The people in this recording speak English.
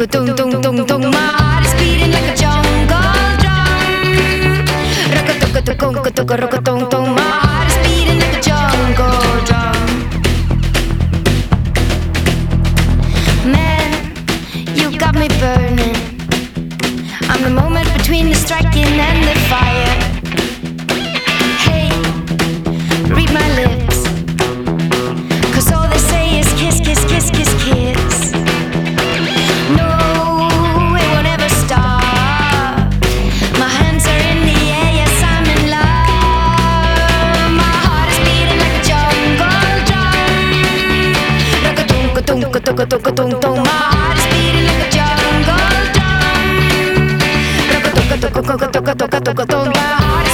tung tung tung tung. My heart is beating like a jungle drum. Rock tung tung. My heart is beating like a jungle drum. Man, you got me burning. I'm the moment between the striking and the fire. Hey, read my lips, 'cause all they say is kiss, kiss, kiss, kiss, kiss. No, it won't ever stop. My hands are in the air, yes, I'm in love. My heart is beating like a jungle drum. Rock-a-tung-ka-tung-ka-tung-ka-tung-ka-tung. My heart is beating like a jungle drum. Rock-a-tung-ka-tung-ka-tung-ka-tung-ka-tung. My heart